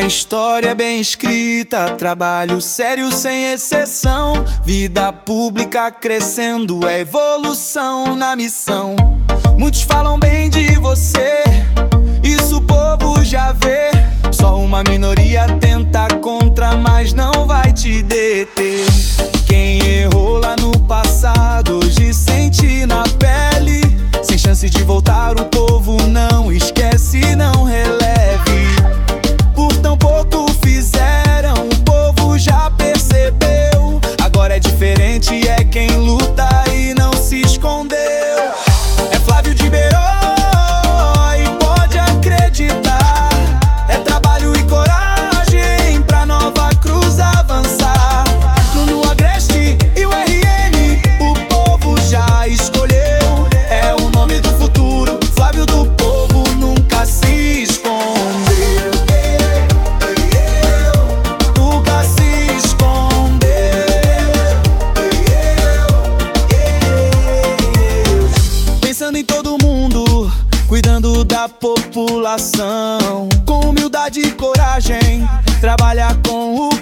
história bem escrita, trabalho sério sem exceção, vida pública crescendo, é evolução na missão. Muitos falam bem de você, isso o povo já vê. Só uma minoria tenta contra, mas não vai te deter. Quem errou lá no passado, hoje sente na pele. Sem chance de voltar, o povo não esquece, não releve. Por tão pouco fizeram, o povo já percebeu. Agora é diferente, é quem luta e não se escondeu. É Flávio de Herói, pode acreditar. É trabalho e coragem pra Nova Cruz avançar. No Agreste e o RN, o povo já escolheu. É o nome do futuro, Flávio do povo nunca se escondeu. Nunca se escondeu. Pensando em todo mundo, cuidando da população. Com humildade e coragem, trabalha com o